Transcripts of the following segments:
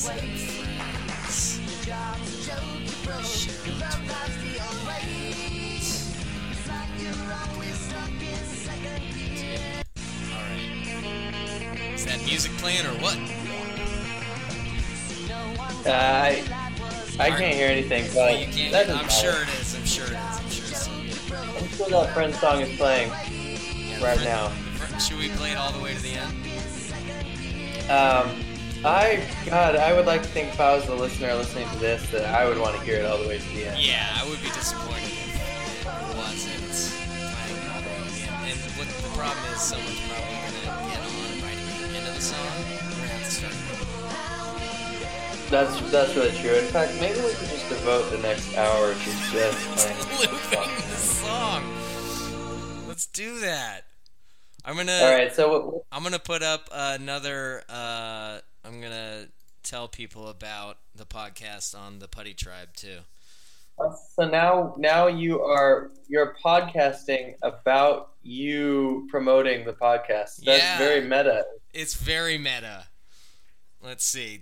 friends. Alright. Is that music playing or what? I can't hear anything, but You can't. that doesn't I'm matter. sure it is. I'm sure it is. I'm sure that Friends song is playing right now. Should we play it all the way to the end? I would like to think if I was the listener listening to this that I would want to hear it all the way to the end. Yeah, I would be disappointed if it wasn't playing all the way to the end. And what the problem is, someone's probably going to get on right at the end of the song. We're going to have to start. That's really true. In fact, maybe we could just devote the next hour to just playing Looping the song. Let's do that. I'm gonna. All right, so I'm gonna put up another. I'm gonna tell people about the podcast on the Putty Tribe too. So now you're podcasting about you promoting the podcast. That's very meta. It's very meta. Let's see.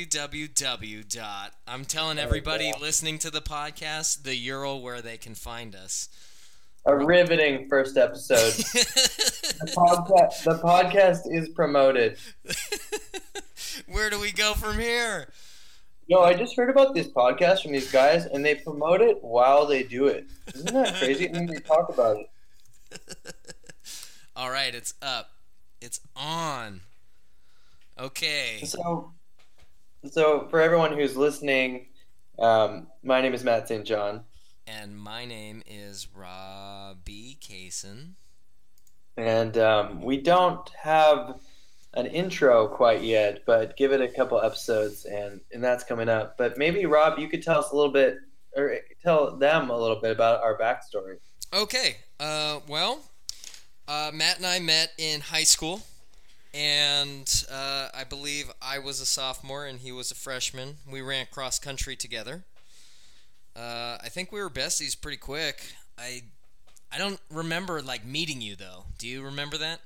I'm telling everybody listening to the podcast the URL where they can find us. A riveting first episode. The podcast is promoted. Where do we go from here? No, I just heard about this podcast from these guys, and they promote it while they do it. Isn't that crazy? And they talk about it. All right, it's up. It's on. Okay. So for everyone who's listening, my name is Matt St. John. And my name is Robbie Kaysen. And we don't have an intro quite yet, but give it a couple episodes, and that's coming up. But maybe, Rob, you could tell us a little bit, or tell them a little bit about our backstory. Okay. Matt and I met in high school, and I believe I was a sophomore and he was a freshman. We ran cross country together. I think we were besties pretty quick. I don't remember meeting you though. Do you remember that?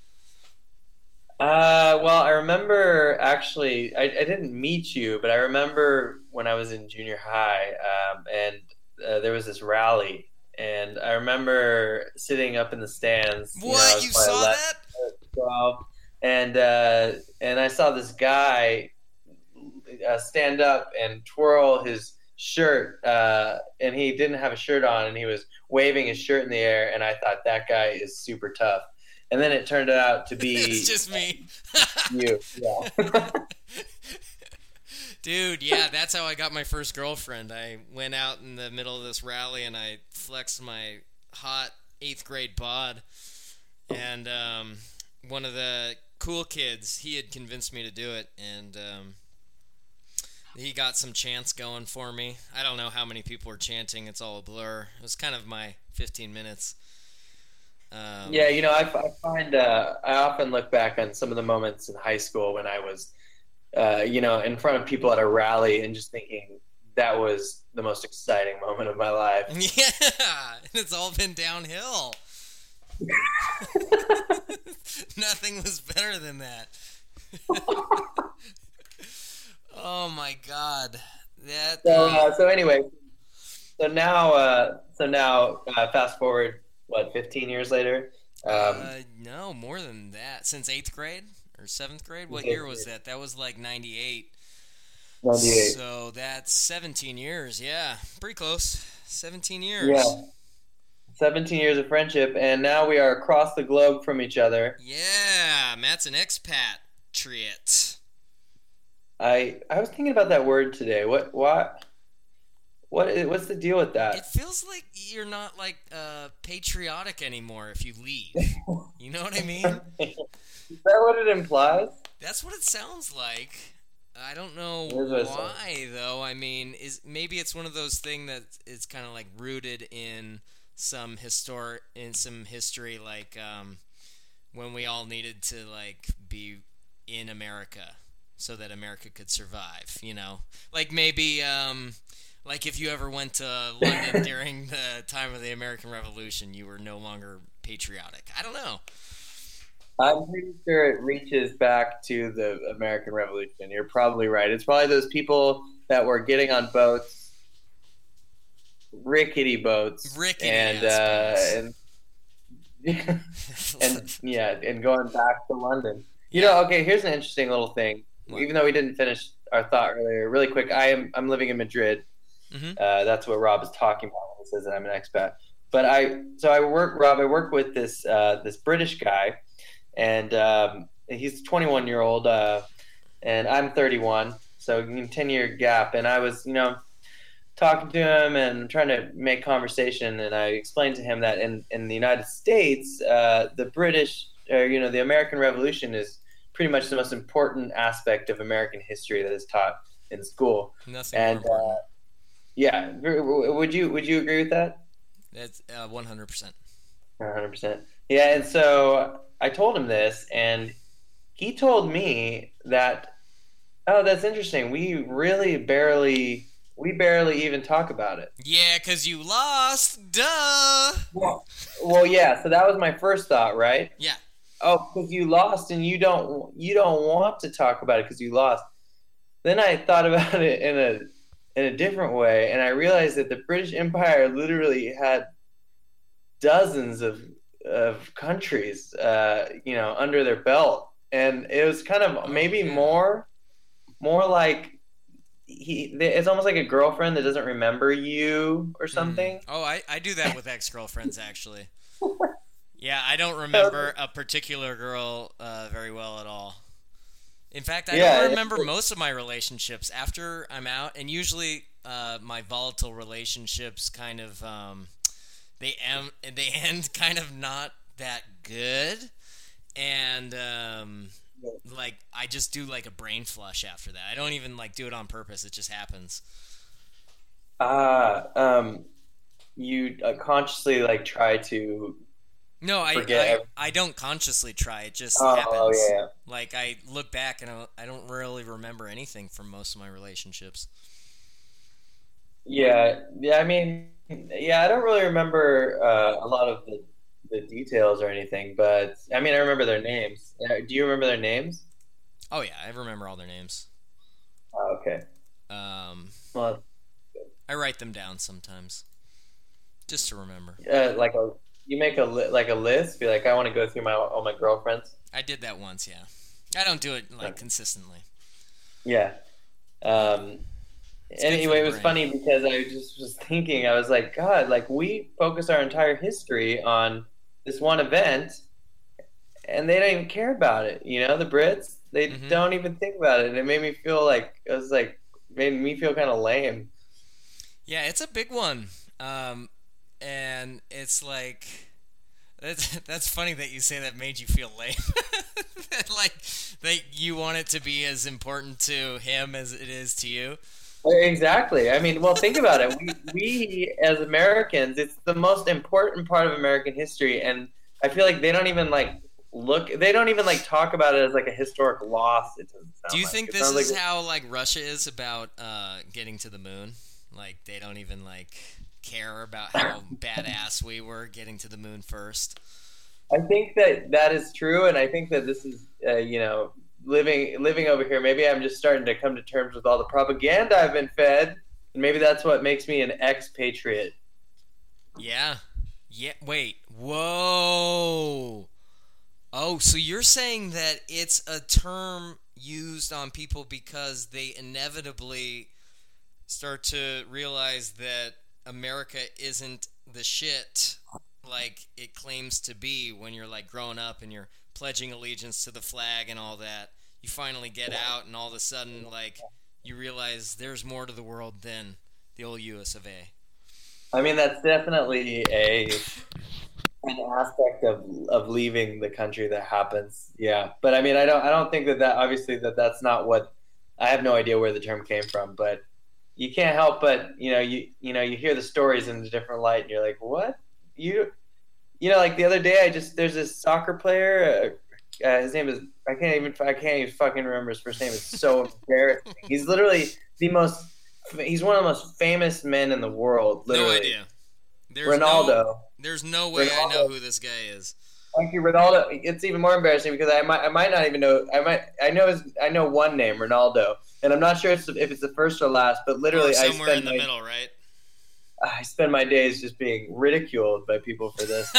Well, I remember actually. I didn't meet you, but I remember when I was in junior high, and there was this rally, and I remember sitting up in the stands. What? You saw that? 12, and I saw this guy stand up and twirl his shirt, and he didn't have a shirt on, and he was waving his shirt in the air, and I thought that guy is super tough. And then it turned out to be it's just me. You, yeah. Dude, yeah, that's how I got my first girlfriend. I went out in the middle of this rally and I flexed my hot 8th grade bod, and one of the cool kids, he had convinced me to do it, and he got some chants going for me. I don't know how many people were chanting. It's all a blur. It was kind of my 15 minutes. Yeah, I find I often look back on some of the moments in high school when I was, in front of people at a rally and just thinking that was the most exciting moment of my life. Yeah, it's all been downhill. Nothing was better than that. Oh my God! So anyway, so now fast forward. What, 15 years later? No, more than that. Since 8th grade or 7th grade? What year was that? That was like 98. 98. So that's 17 years. Yeah, pretty close. 17 years. Yeah. 17 years of friendship, and now we are across the globe from each other. Yeah, Matt's an expatriate. I was thinking about that word today. What's the deal with that? It feels like you're not patriotic anymore if you leave. You know what I mean? Is that what it implies? That's what it sounds like. I don't know why though. I mean, maybe it's one of those things that is kind of rooted in some history, like when we all needed to be in America so that America could survive. Maybe. If you ever went to London during the time of the American Revolution, you were no longer patriotic. I don't know. I'm pretty sure it reaches back to the American Revolution. You're probably right. It's probably those people that were getting on boats, rickety boats, Rickety and and yeah, and going back to London. You know, okay, here's an interesting little thing. What? Even though we didn't finish our thought earlier, really quick, I'm living in Madrid. Mm-hmm. That's what Rob is talking about when he says that I'm an expat. But I work with this British guy, and he's a 21-year-old, and I'm 31, so 10-year gap. And I was, talking to him and trying to make conversation, and I explained to him that in the United States, the British, the American Revolution is pretty much the most important aspect of American history that is taught in school. Nothing and more important. Yeah, would you agree with that? That's 100%. 100%. Yeah, and so I told him this, and he told me that, oh, that's interesting. We barely even talk about it. Yeah, because you lost. Duh. Well, yeah. So that was my first thought, right? Yeah. Oh, because you lost, and you don't want to talk about it because you lost. Then I thought about it in a different way, and I realized that the British Empire literally had dozens of countries, under their belt, and it was kind of maybe more like it's almost like a girlfriend that doesn't remember you or something. Oh, I do that with ex-girlfriends, actually. Yeah, I don't remember a particular girl very well at all. In fact, I don't remember most of my relationships after I'm out, and usually my volatile relationships kind of they end kind of not that good, and like I just do like a brain flush after that. I don't even like do it on purpose; it just happens. You consciously like try to. No, I don't consciously try. It just happens. Oh, yeah. Like, I look back and I don't really remember anything from most of my relationships. Yeah. I mean, I don't really remember a lot of the details or anything, but I mean, I remember their names. Do you remember their names? Oh, yeah, I remember all their names. Oh, okay. Well, I write them down sometimes, just to remember. You make a list. Be like, I want to go through all my girlfriends. I did that once. Yeah, I don't do it consistently. Yeah. Anyway, it was funny because I just was thinking. I was like, God, like we focus our entire history on this one event, and they don't even care about it. The Brits, they don't even think about it, and it made me feel made me feel kind of lame. Yeah, it's a big one. And it's like that's funny that you say that made you feel lame. that you want it to be as important to him as it is to you. Exactly. I mean, well, think about it. We as Americans, it's the most important part of American history, and I feel like they don't even talk about it as like a historic loss. It doesn't sound. Do you think this is how like Russia is about getting to the moon? Like they don't even care about how badass we were getting to the moon first. I think that is true, and I think that this is living over here. Maybe I'm just starting to come to terms with all the propaganda I've been fed, and maybe that's what makes me an expatriate. Yeah. Wait. Whoa. Oh, so you're saying that it's a term used on people because they inevitably start to realize that America isn't the shit like it claims to be when you're like growing up and you're pledging allegiance to the flag and all that. You finally get out and all of a sudden like you realize there's more to the world than the old US of A. I mean, that's definitely an aspect of leaving the country that happens. Yeah. But I mean, I don't think that obviously that's not what, I have no idea where the term came from, but you can't help but you hear the stories in a different light, and you're like, what? Like the other day, there's this soccer player. His name is I can't even fucking remember his first name. It's so embarrassing. He's literally he's one of the most famous men in the world. Literally. No idea. Ronaldo. There's no way I know who this guy is. Thank you, Ronaldo. It's even more embarrassing because I might not even know. I know one name, Ronaldo, and I'm not sure if it's the first or last. But Or literally, somewhere in the middle, right? I spend my days just being ridiculed by people for this.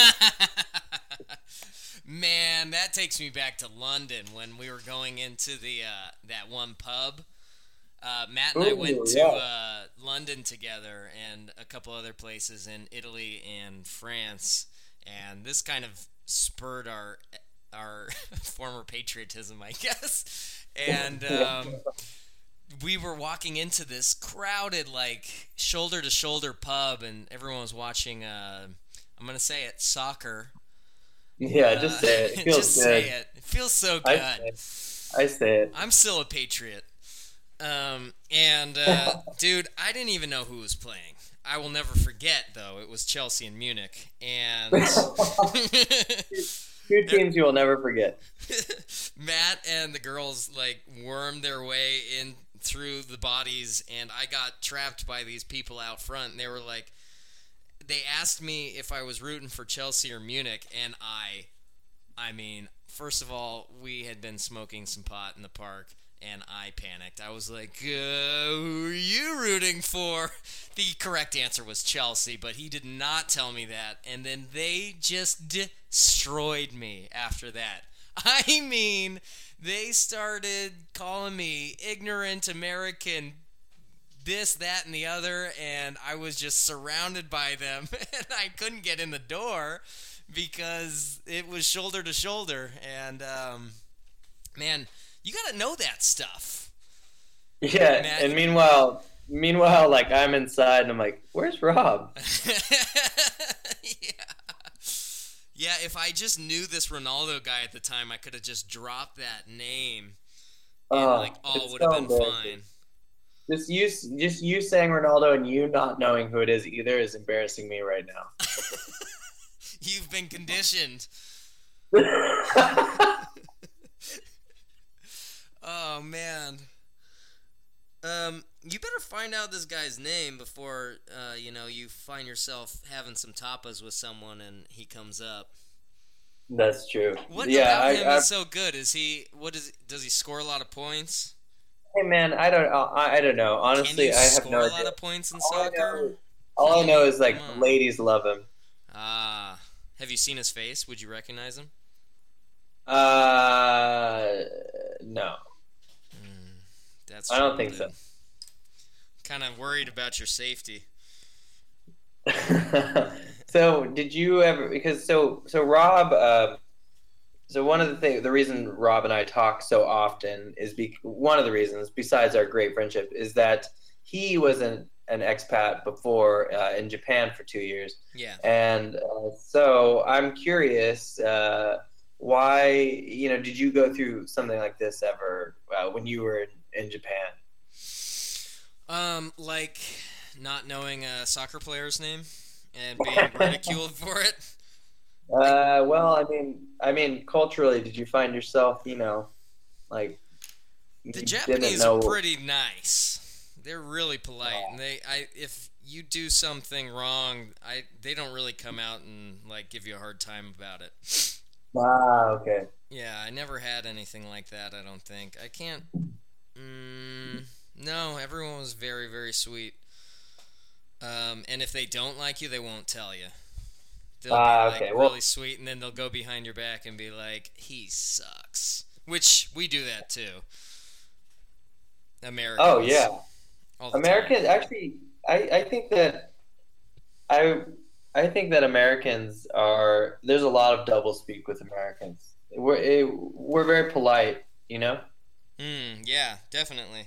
Man, that takes me back to London when we were going into the that one pub. Matt and I went Ooh, to yeah. London together and a couple other places in Italy and France, and this kind of spurred our former patriotism, I guess. And we were walking into this crowded, like shoulder to shoulder pub, and everyone was watching. I'm gonna say it, soccer. Yeah, just say it. It feels Just good. say it. It feels so I good. say it. I say it. I'm still a patriot. And dude, I didn't even know who was playing. I will never forget, though. It was Chelsea and Munich, and Two teams you will never forget. Matt and the girls like wormed their way in through the bodies, and I got trapped by these people out front. And they were like, they asked me if I was rooting for Chelsea or Munich, and I mean, first of all, we had been smoking some pot in the park, and I panicked. I was like, who are you rooting for? The correct answer was Chelsea, but he did not tell me that, and then they just destroyed me after that. I mean, they started calling me ignorant American this, that, and the other, and I was just surrounded by them, and I couldn't get in the door because it was shoulder to shoulder, and man, you gotta know that stuff. Yeah, Matt, and meanwhile, like I'm inside and I'm like, "Where's Rob?" yeah. Yeah, if I just knew this Ronaldo guy at the time, I could have just dropped that name, and like all It's would have so been embarrassing. fine. Just you saying Ronaldo and you not knowing who it is either is embarrassing me right You've been conditioned. now. Oh man. You better find out this guy's name before you find yourself having some tapas with someone and he comes up. That's true. What Yeah, about him is so good? Is he? Does he score a lot of points? hey man, I don't know. Can you Honestly, I have no score a lot idea. of points in All I soccer? know, all I know is Come like the on. ladies love him. Ah, have you seen his face? Would you recognize him? Uh, no, That's I don't trouble, think dude. so. Kind of worried about your safety. So did you ever? Because so Rob. So one of the reason Rob and I talk so often is one of the reasons, besides our great friendship, is that he was an expat before in Japan for 2 years, Yeah. and so I'm curious why did you go through something like this ever when you were in Japan? Like not knowing a soccer player's name and being ridiculed for it. Well, I mean, culturally, did you find yourself, like you The didn't Japanese are know? pretty nice. They're really polite, and if you do something wrong, they don't really come out and like give you a hard time about it. Okay. Yeah, I never had anything like that. I don't think I can't. No, everyone was very, very sweet. And if they don't like you, they won't tell you. They'll be like Okay. Well, really sweet, and then they'll go behind your back and be like, "He sucks," which we do that too. oh Americans yeah, all the time. Americans actually. I think that I I think that Americans are. There's a lot of doublespeak with Americans. We're very polite. Yeah, definitely.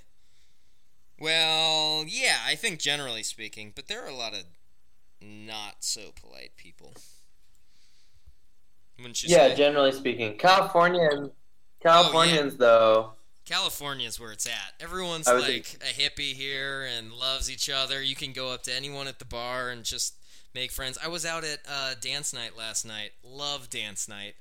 Well, yeah, I think generally speaking, but there are a lot of not so polite people. Wouldn't you Yeah, say? generally speaking, Oh yeah, Californians though. California is where it's at. Everyone's I was in, like a hippie here and loves each other. You can go up to anyone at the bar and just make friends. I was out at dance night last night. Love dance night.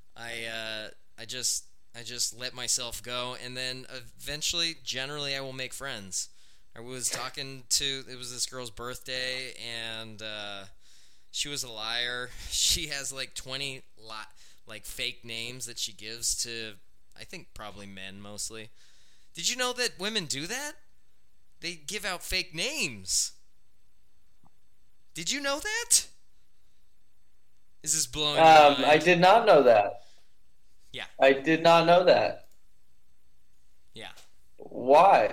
I just let myself go, and then eventually, generally, I will make friends. I was talking to it was this girl's birthday, and she was a liar. She has like 20 like fake names that she gives to, I think probably men mostly. Did you know that women do that? They give out fake names. Did you know that? Is this blowing your mind? I did not know that. Yeah. I did not know that. Yeah. Why?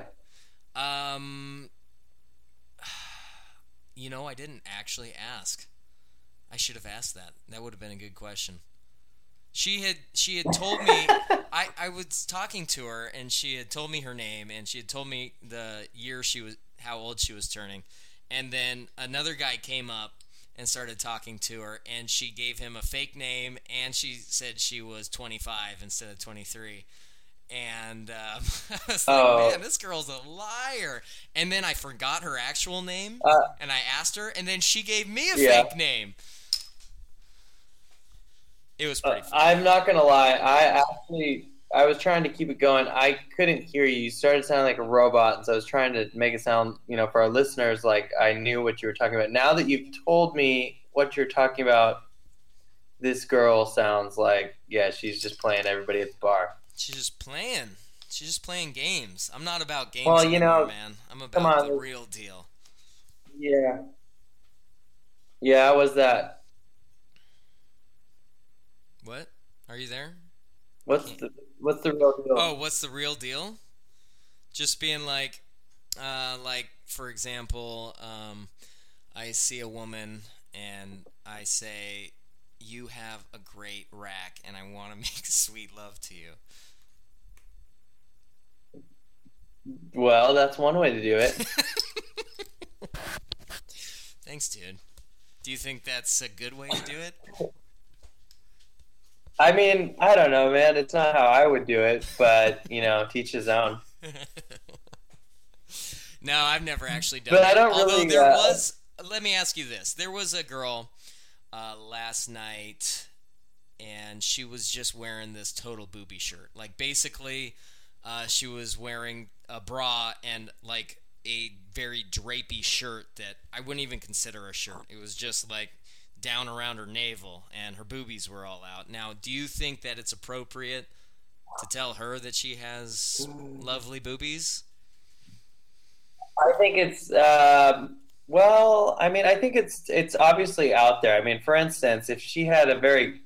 You know, I didn't actually ask. I should have asked that. That would have been a good question. She had told me I was talking to her, and she had told me her name, and she had told me the year how old she was turning. And then another guy came up and started talking to her, and she gave him a fake name, and she said she was 25 instead of 23. And I was like, man, this girl's a liar. And then I forgot her actual name, and I asked her, and then she gave me a fake name. It was pretty funny. I'm not going to lie. I was trying to keep it going. I couldn't hear you. You started sounding like a robot, and so I was trying to make it sound, for our listeners, like I knew what you were talking about. Now that you've told me what you're talking about, this girl sounds like, yeah, she's just playing everybody at the bar. She's just playing. She's just playing games. I'm not about games anymore, man. I'm about the real deal. Yeah. Yeah, how was that? What? Are you there? What's the real deal? Oh, what's the real deal? Just being like for example, I see a woman and I say, "You have a great rack, and I want to make sweet love to you." Well, that's one way to do it. Thanks, dude. Do you think that's a good way to do it? I mean, I don't know, man. It's not how I would do it, but, teach his own. No, I've never actually done but that. I don't Although really... there was... Let me ask you this. There was a girl last night, and she was just wearing this total booby shirt. Like, basically, she was wearing a bra and, like, a very drapey shirt that I wouldn't even consider a shirt. It was just, like, down around her navel, and her boobies were all out. Now, do you think that it's appropriate to tell her that she has lovely boobies? I think it's I think it's obviously out there. I mean, for instance, if she had a very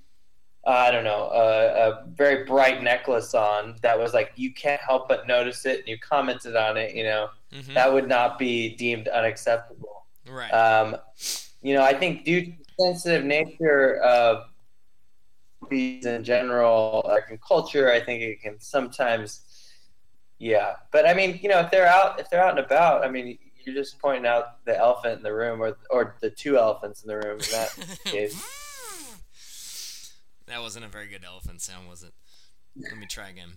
a very bright necklace on that was like, you can't help but notice it, and you commented on it, Mm-hmm. that would not be deemed unacceptable. Right. I think due to the sensitive nature of these in general, like in culture, I think it can sometimes, yeah. But I mean, if they're out and about, I mean, you're just pointing out the elephant in the room, or the two elephants in the room in that case. That wasn't a very good elephant sound, was it? Let me try again.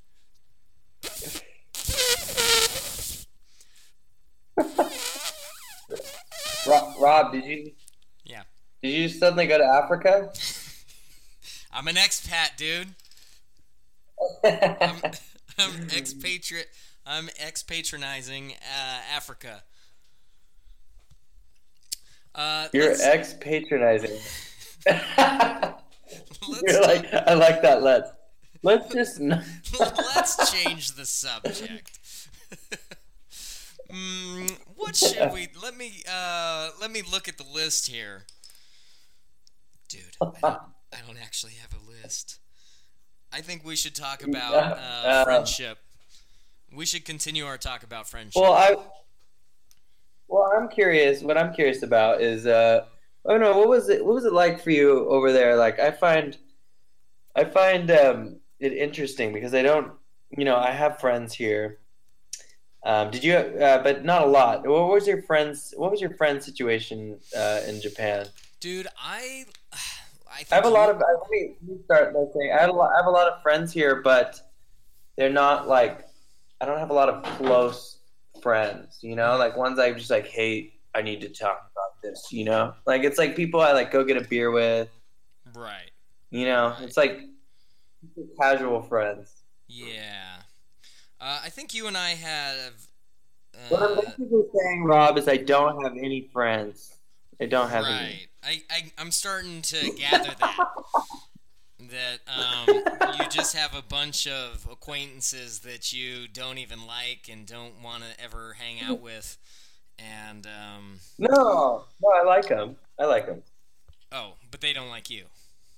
Rob, did you suddenly go to Africa? I'm an expat, dude. I'm expatriate. I'm expatronizing Africa. You're ex-patronizing. You're like, I like that. Let's just. Let's change the subject. What should we? Let me look at the list here, dude. I don't actually have a list. I think we should talk about friendship. We should continue our talk about friendship. I'm curious. What I'm curious about is, what was it like for you over there? Like, I find it interesting because I don't, I have friends here. Did you? But not a lot. What was your friend's situation in Japan? Dude, I have a lot of. Let me start by saying I have a lot of friends here, but they're not like, I don't have a lot of close friends. Like ones I just like, hey, I need to talk about this. Like it's like people I like go get a beer with. Right. It's like casual friends. Yeah. I think you and I have. What I'm basically saying, Rob, is I don't have any friends. I don't have any. Right. I'm starting to gather that you just have a bunch of acquaintances that you don't even like and don't want to ever hang out with, and No, I like them. I like them. oh, but they don't like you.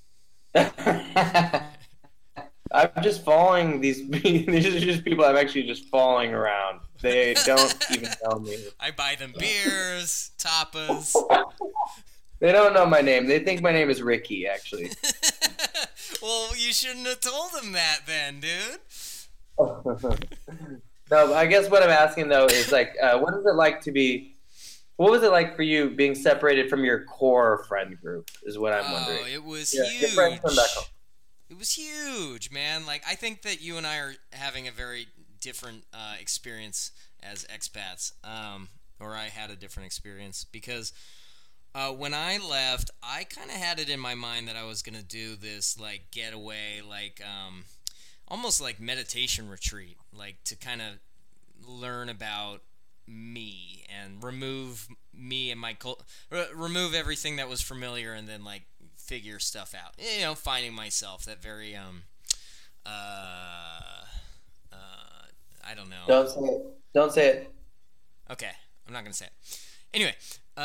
I'm just following these. These are just people I'm actually just following around. They don't even know me. I buy them beers, tapas. They don't know my name. They think my name is Ricky, actually. Well, you shouldn't have told them that then, dude. No, I guess what I'm asking though is like, what is it like to be? What was it like for you being separated from your core friend group? Is what I'm wondering. Oh, it was Your huge. friends come back home. It was huge, man. Like, I think that you and I are having a very different experience as expats, or I had a different experience because when I left, I kind of had it in my mind that I was gonna do this like getaway, like almost like meditation retreat, like to kind of learn about me and remove me and my remove everything that was familiar, and then like figure stuff out. You know, finding myself. That very I don't know. Don't say it. Don't say it. Okay, I'm not gonna say it. Anyway,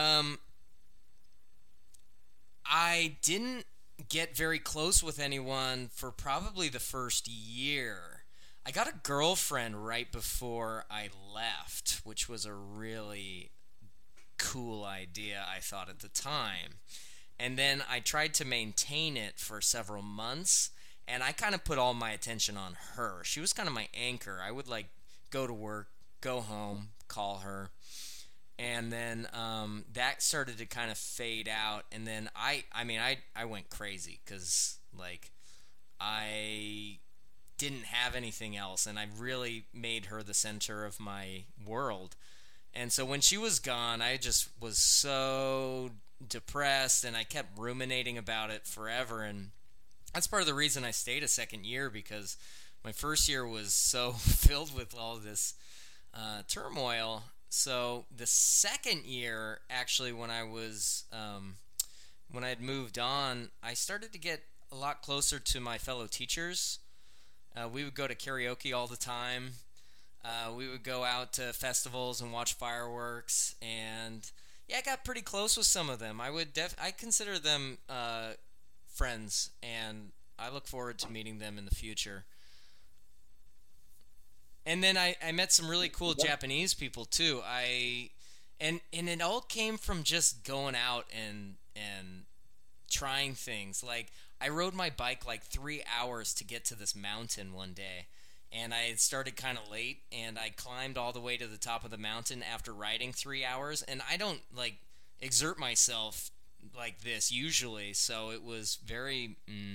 I didn't get very close with anyone for probably the first year. I got a girlfriend right before I left, which was a really cool idea, I thought at the time. And then I tried to maintain it for several months, and I kind of put all my attention on her. She was kind of my anchor. I would like go to work, go home, call her, and then that started to kind of fade out. And then I went crazy because like I didn't have anything else, and I really made her the center of my world. And so when she was gone, I just was so depressed, and I kept ruminating about it forever. And that's part of the reason I stayed a second year, because my first year was so filled with all this turmoil. So the second year, actually, when I had moved on, I started to get a lot closer to my fellow teachers. We would go to karaoke all the time. We would go out to festivals and watch fireworks, and yeah, I got pretty close with some of them. I consider them friends, and I look forward to meeting them in the future. And then I met some really cool Japanese people too. And it all came from just going out and trying things. Like, I rode my bike like 3 hours to get to this mountain one day. And I had started kind of late, and I climbed all the way to the top of the mountain after riding 3 hours. And I don't like exert myself like this usually, so it was very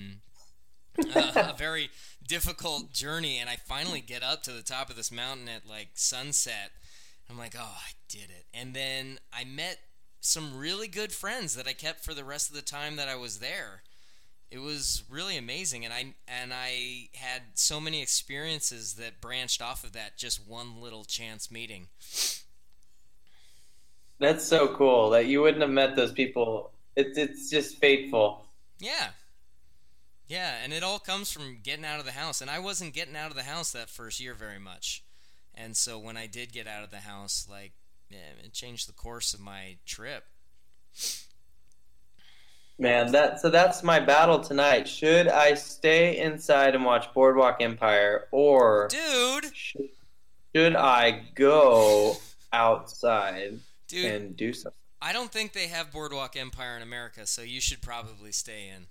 a very difficult journey. And I finally get up to the top of this mountain at like sunset. I'm like, oh, I did it. And then I met some really good friends that I kept for the rest of the time that I was there. It was really amazing, and I had so many experiences that branched off of that just one little chance meeting. That's so cool that you wouldn't have met those people. It's just fateful. Yeah. Yeah, and it all comes from getting out of the house. And I wasn't getting out of the house that first year very much. And so when I did get out of the house, like, yeah, it changed the course of my trip. Man, that's my battle tonight. Should I stay inside and watch Boardwalk Empire, or Dude, should I go outside and do something? I don't think they have Boardwalk Empire in America, so you should probably stay in.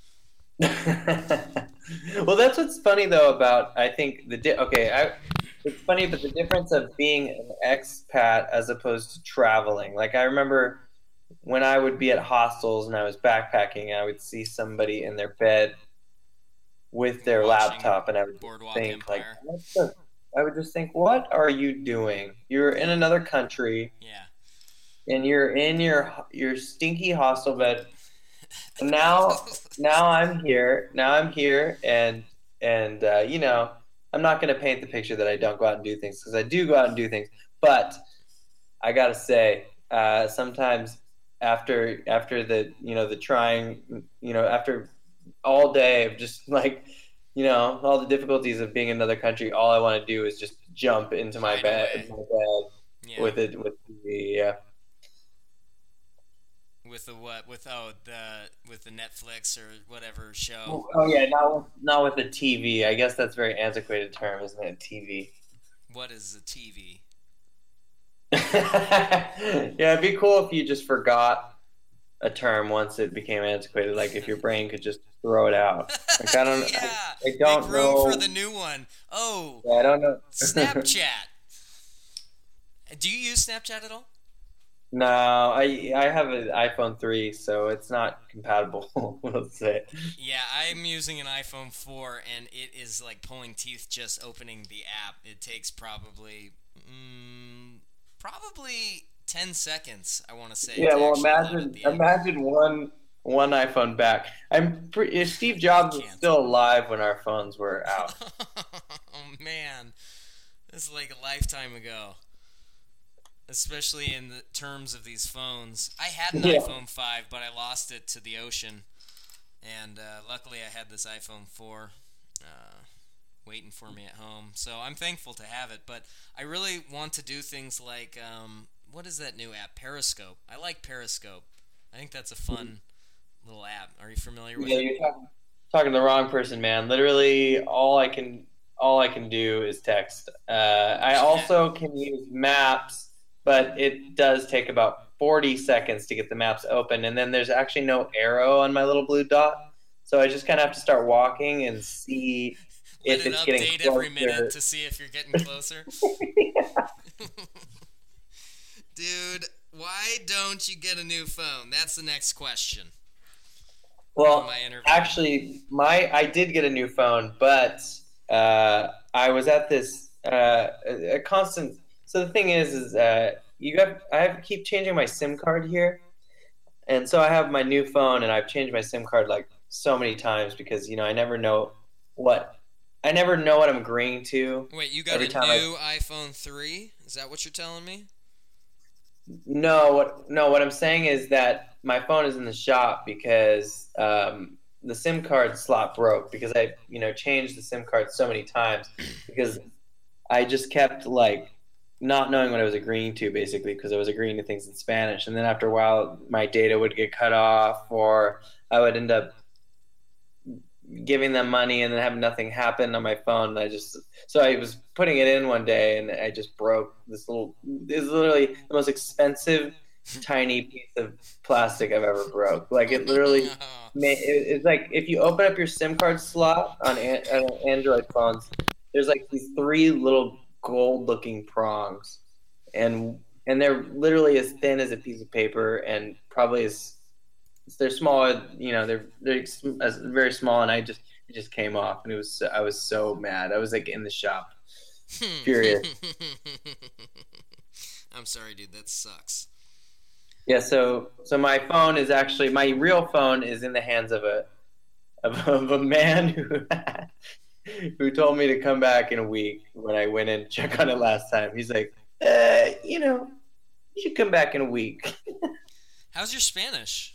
Well, that's what's funny though about, I think it's funny, but the difference of being an expat as opposed to traveling. Like, I remember when I would be at hostels and I was backpacking, I would see somebody in their bed with their laptop, and I would think like, I would just think, what are you doing? You're in another country, yeah, and you're in your stinky hostel bed. And now I'm here. And you know, I'm not going to paint the picture that I don't go out and do things, because I do go out and do things. But I gotta say, sometimes after the trying, after all day of just like, all the difficulties of being in another country. All I want to do is just jump into Hide away. my bed Yeah. with the With the what? With the Netflix or whatever show. Oh yeah, not with the TV. I guess that's a very antiquated term, isn't it? TV. What is the TV? Yeah, it'd be cool if you just forgot a term once it became antiquated. Like if your brain could just throw it out. Like I don't, Yeah. I don't Make room know. for the new one. Oh, Yeah, I don't know. Snapchat. Do you use Snapchat at all? No, I have an iPhone 3, so it's not compatible. Let's say. Yeah, I'm using an iPhone 4, and it is like pulling teeth just opening the app. It takes probably 10 seconds, I want to say. Yeah, to well, actually load up the app. imagine one iPhone back. If Steve Jobs was Can't. still alive when our phones were out. Oh man, this is like a lifetime ago. Especially in the terms of these phones. I had an Yeah. iPhone 5, but I lost it to the ocean. And luckily I had this iPhone 4 waiting for me at home. So I'm thankful to have it. But I really want to do things like, what is that new app? Periscope. I like Periscope. I think that's a fun little app. Are you familiar with Yeah, it? you're talking to the wrong person, man. Literally, all I can do is text. I also can use Maps, but it does take about 40 seconds to get the maps open, and then there's actually no arrow on my little blue dot, so I just kind of have to start walking and see Let if it it's getting update closer. every minute to see if you're getting closer. Dude, why don't you get a new phone? That's the next question. Well, My interview. actually, I did get a new phone, but I was at this a constant. So the thing is I keep changing my SIM card here, and so I have my new phone, and I've changed my SIM card like so many times because what I never know what I'm agreeing to. Wait, you got every a time new iPhone 3? Is that what you're telling me? What I'm saying is that my phone is in the shop because the SIM card slot broke because I changed the SIM card so many times because I just kept like not knowing what I was agreeing to basically because I was agreeing to things in Spanish, and then after a while my data would get cut off or I would end up giving them money and then have nothing happen on my phone. So I was putting it in one day and I just broke this literally the most expensive tiny piece of plastic I've ever broke. Like it literally, it's like if you open up your SIM card slot on Android phones, there's like these three little gold-looking prongs, and they're literally as thin as a piece of paper and probably as they're smaller. They're very small, and it just came off, and I was so mad. I was like in the shop, furious. I'm sorry, dude. That sucks. Yeah, so my phone is actually my real phone is in the hands of a man who told me to come back in a week when I went in to check on it last time. He's like, you should come back in a week. How's your Spanish?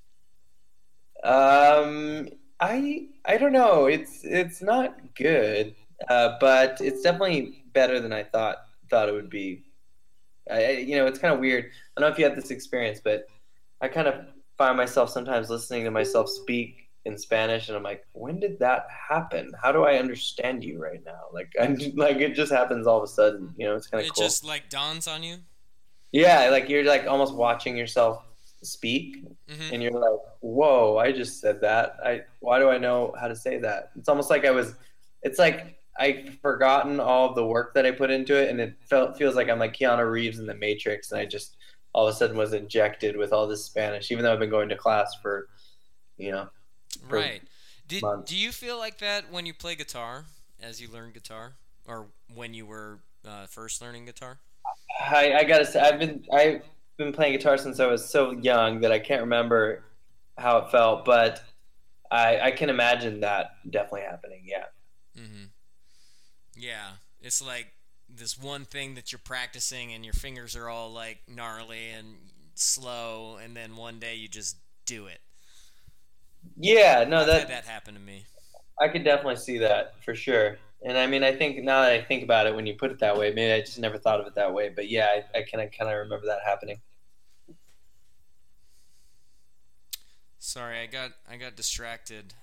I don't know. It's not good, but it's definitely better than I thought it would be. It's kind of weird. I don't know if you had this experience, but I kind of find myself sometimes listening to myself speak in Spanish, and I'm like, when did that happen? How do I understand you right now? Like, it just happens all of a sudden. It's kind of cool. It just like dawns on you. Yeah, like you're like almost watching yourself speak, and you're like, whoa, I just said that. Why do I know how to say that? It's almost like it's like I've forgotten all of the work that I put into it, and it feels like I'm like Keanu Reeves in The Matrix, and I just all of a sudden was injected with all this Spanish, even though I've been going to class for Right. months. Do you feel like that when you play guitar, as you learn guitar, or when you were first learning guitar? I gotta say, I've been playing guitar since I was so young that I can't remember how it felt, but I can imagine that definitely happening. Yeah. Mm-hmm. Yeah, it's like this one thing that you're practicing, and your fingers are all like gnarly and slow, and then one day you just do it. Yeah, no, I've had that that happen to me. I could definitely see that for sure. And I mean, I think now that I think about it, when you put it that way, maybe I just never thought of it that way. But yeah, I kind of remember that happening. Sorry, I got distracted.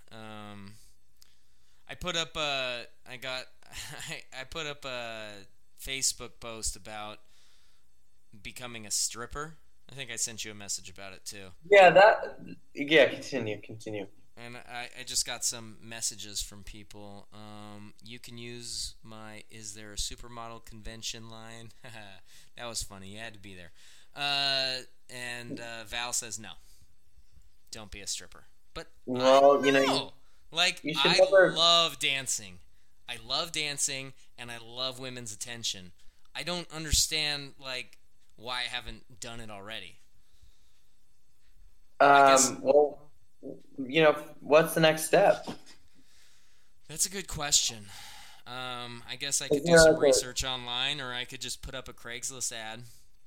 I put up a I got I put up a Facebook post about becoming a stripper. I think I sent you a message about it too. Yeah, that. Yeah, continue. And I just got some messages from people. You can use my "Is there a supermodel convention?" line. That was funny. You had to be there. And Val says no. Don't be a stripper. But I Well, don't know. Like you should I never. love dancing. I love dancing, and I love women's attention. I don't understand like why I haven't done it already. I guess Well, what's the next step? that's a good question. I guess I could Isn't do there some like a research online, or I could just put up a Craigslist ad.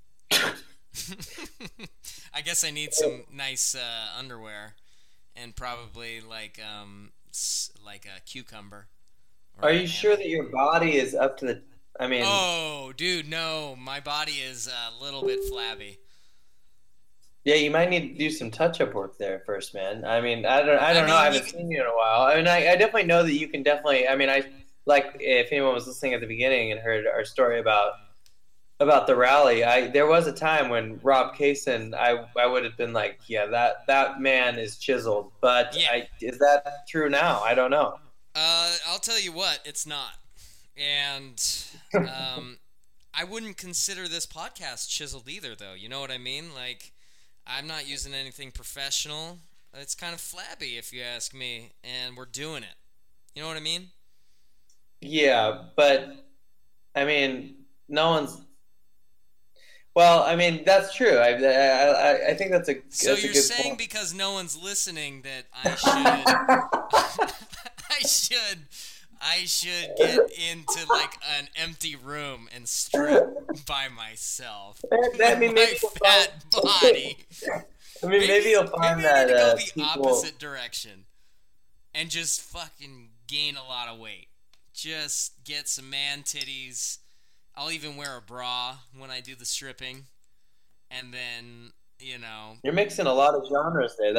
I guess I need some nice underwear and probably like a cucumber or Are a you sure banana. that your body is up to the? I mean, Oh, dude, no, my body is a little bit flabby. yeah, you might need to do some touch-up work there first, man. I mean, I I don't know. I mean, you haven't could, seen you in a while. I mean, I definitely know that you can definitely. I mean, I like if anyone was listening at the beginning and heard our story about the rally. There was a time when Rob Kaysen, I would have been like, yeah, that man is chiseled. But yeah. is that true now? I don't know. I'll tell you what, it's not, and um, I wouldn't consider this podcast chiseled either, though. You know what I mean? Like, I'm not using anything professional. It's kind of flabby, if you ask me, and we're doing it. You know what I mean? Yeah, but I mean, no one's. Well, I mean, that's true. I think So that's a you're good saying point. because no one's listening that I should, I should, I should get into like an empty room and strip by myself I with mean, my fat body. maybe you'll Maybe find I need that to go the people. opposite direction and just fucking gain a lot of weight. Just get some man titties. I'll even wear a bra when I do the stripping, and then You're mixing a lot of genres there.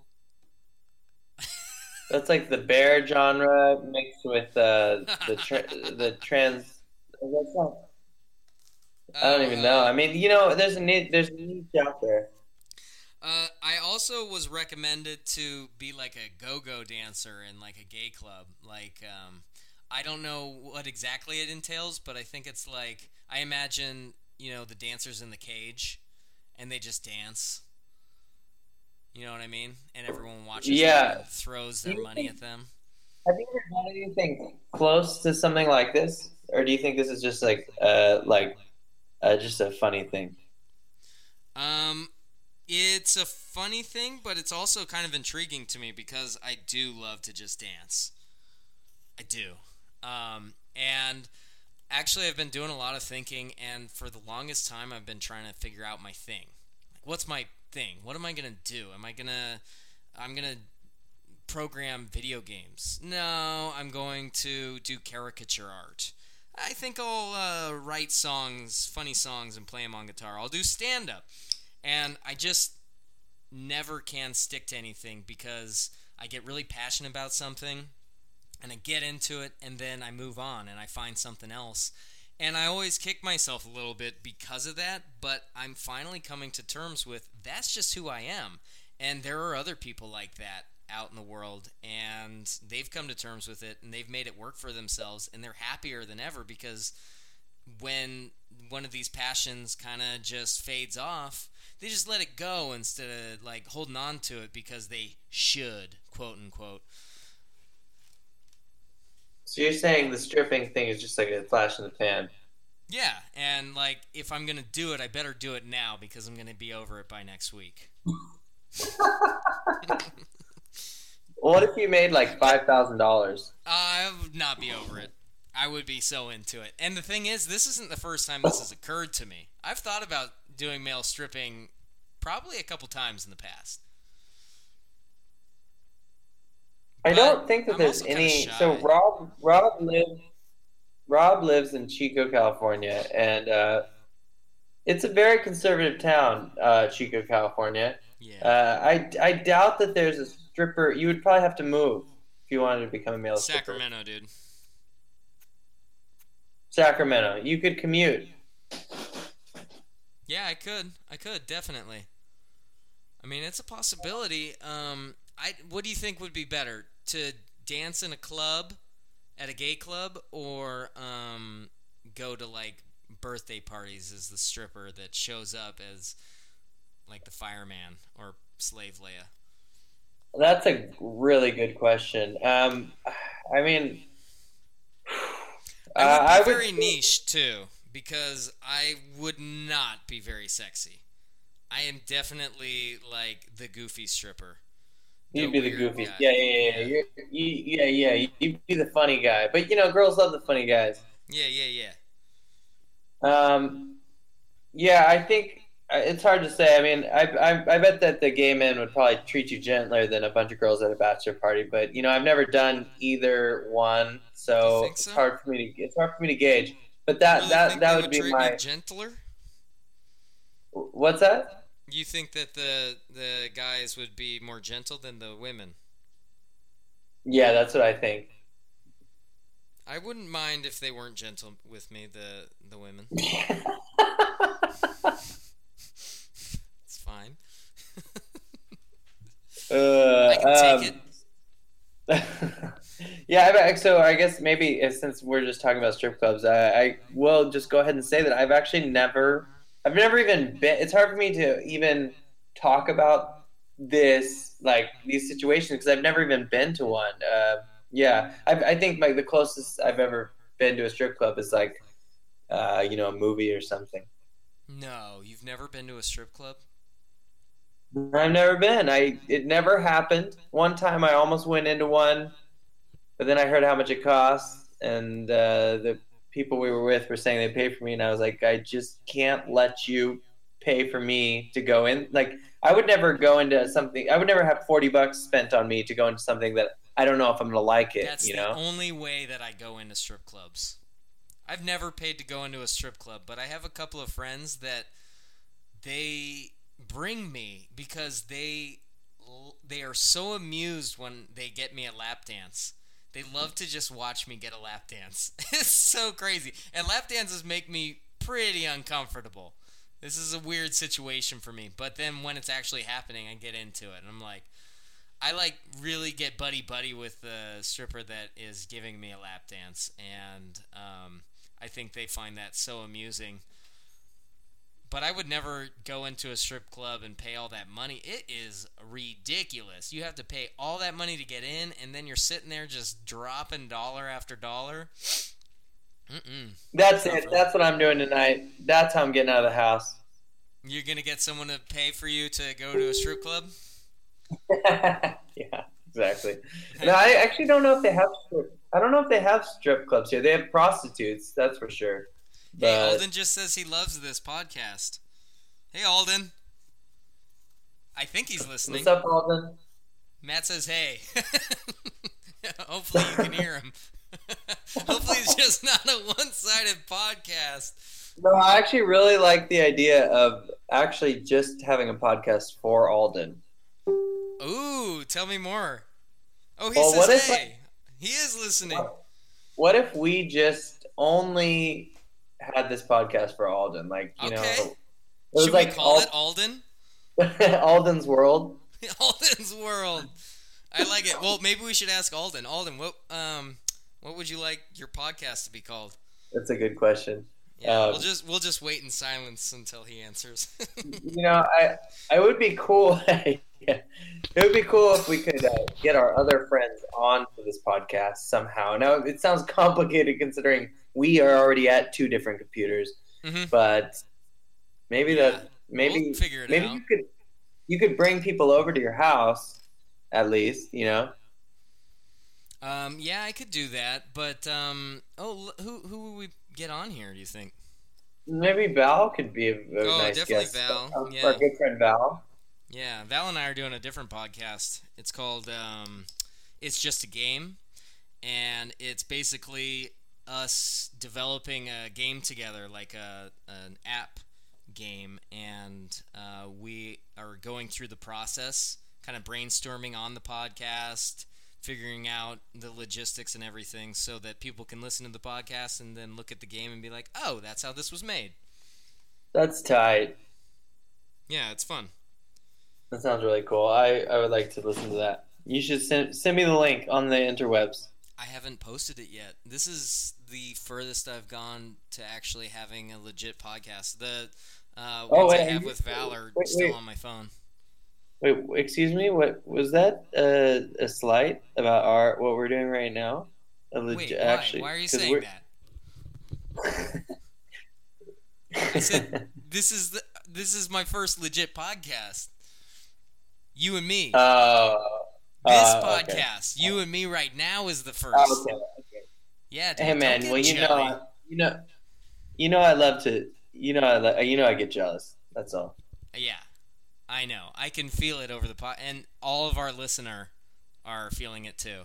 That's like the bear genre mixed with the trans. That's not, I don't oh, even know. I mean, there's a niche out there. I also was recommended to be like a go-go dancer in like a gay club. Like, I don't know what exactly it entails, but I think it's like I imagine the dancers in the cage, and they just dance. You know what I mean? And everyone watches them Yeah. and throws Do their you money think at them. have you ever done anything close to something like this, or do you think this is just like just a funny thing? Um, it's a funny thing, but it's also kind of intriguing to me because I do love to just dance. I do. And actually, I've been doing a lot of thinking, and for the longest time, I've been trying to figure out my thing. Like, what's my thing? What am I gonna do? I'm gonna program video games. No, I'm going to do caricature art. I think I'll write songs, funny songs, and play them on guitar. I'll do stand up. And I just never can stick to anything because I get really passionate about something and I get into it and then I move on and I find something else. And I always kick myself a little bit because of that, but I'm finally coming to terms with that's just who I am. And there are other people like that out in the world and they've come to terms with it and they've made it work for themselves and they're happier than ever because when one of these passions kind of just fades off, they just let it go instead of like holding on to it because they should, quote unquote. So you're saying the stripping thing is just like a flash in the pan? Yeah, and like if I'm gonna do it, I better do it now because I'm gonna be over it by next week. What if you made like $5,000? I would not be over it. I would be so into it. And the thing is, this isn't the first time this has occurred to me. I've thought about doing male stripping probably a couple times in the past. I don't think that I'm there's also kind of any. shy. So Rob lives in Chico, California, and it's a very conservative town, Chico, California. Yeah. I doubt that there's a stripper. You would probably have to move if you wanted to become a male stripper. Sacramento, dude. Sacramento. You could commute. Yeah, I could definitely. I mean, it's a possibility. What do you think would be better, to dance in a club, at a gay club, or go to like birthday parties as the stripper that shows up as like the fireman or slave Leia? That's a really good question. I mean, I would I be would. very niche too, because I would not be very sexy. I am definitely like the goofy stripper. You'd be the weird goofy. guy. Yeah. You'd be the funny guy. But girls love the funny guys. Yeah. Yeah, I think it's hard to say. I mean, I bet that the gay men would probably treat you gentler than a bunch of girls at a bachelor party. But I've never done either one, so, think so? it's hard for me to gauge. But You that really that think that they would be treat my. me gentler? What's that? You think that the guys would be more gentle than the women? Yeah, that's what I think. I wouldn't mind if they weren't gentle with me, the women. It's fine. I can take it. Yeah, so I guess maybe since we're just talking about strip clubs, I will just go ahead and say that I've never even been. It's hard for me to even talk about these situations because I've never even been to one. Yeah, I think like the closest I've ever been to a strip club is like, a movie or something. No, you've never been to a strip club? I've never been. It never happened. One time I almost went into one, but then I heard how much it cost, and the people we were with were saying they paid for me, and I was like, I just can't let you pay for me to go in. Like, I would never go into something. I would never have $40 spent on me to go into something that I don't know if I'm gonna like it. That's the only way that I go into strip clubs. I've never paid to go into a strip club, but I have a couple of friends that they bring me because they are so amused when they get me a lap dance. They love to just watch me get a lap dance. It's so crazy. And lap dances make me pretty uncomfortable. This is a weird situation for me. But then when it's actually happening, I get into it. And I'm like, I really get buddy with the stripper that is giving me a lap dance. And I think they find that so amusing. But I would never go into a strip club and pay all that money. It is ridiculous. You have to pay all that money to get in, and then you're sitting there just dropping dollar after dollar. That's it. That's what I'm doing tonight. That's how I'm getting out of the house. You're going to get someone to pay for you to go to a strip club? Yeah, exactly. No, I actually don't know if they have. I don't know if they have strip clubs here. They have prostitutes, that's for sure. But... Hey, Alden just says he loves this podcast. Hey, Alden. I think he's listening. What's up, Alden? Matt says, hey. Hopefully you can hear him. Hopefully it's just not a one-sided podcast. No, I actually really like the idea of actually just having a podcast for Alden. Ooh, tell me more. Oh, he Well, says, hey. He is listening. What if we just only had this podcast for Alden? Like, you know, it was Should like we call it Alden? Alden's World. Alden's World. I like it. Well, maybe we should ask Alden. Alden, what would you like your podcast to be called? That's a good question. Yeah, we'll just wait in silence until he answers. You know, I would be cool. Yeah. It would be cool if we could get our other friends onto this podcast somehow. Now, it sounds complicated considering we are already at two different computers, but maybe we'll figure it maybe out. you could bring people over to your house, at least, you know. Yeah, I could do that, but who would we get on here? Do you think? Maybe Val could be a nice definitely guest. Val. Yeah. Our good friend Val. Yeah, Val and I are doing a different podcast. It's called it's just a game, and it's basically us developing a game together, like an app game, and we are going through the process, kind of brainstorming on the podcast, figuring out the logistics and everything so that people can listen to the podcast and then look at the game and be like, oh, that's how this was made. That's tight. Yeah, it's fun. That sounds really cool. I would like to listen to that. You should send me the link on the interwebs. I haven't posted it yet. This is the furthest I've gone to actually having a legit podcast. The ones I have with Val are still on my phone. Wait, excuse me? What was that? A slight about what we're doing right now? Wait, why? Actually, why are you saying that? I said this is my first legit podcast. You and me. This podcast, okay. You and me right now is the first. Oh, okay. Yeah, dude, hey man, well I love to I get jealous. That's all. Yeah, I know. I can feel it over the pod, and all of our listener are feeling it too.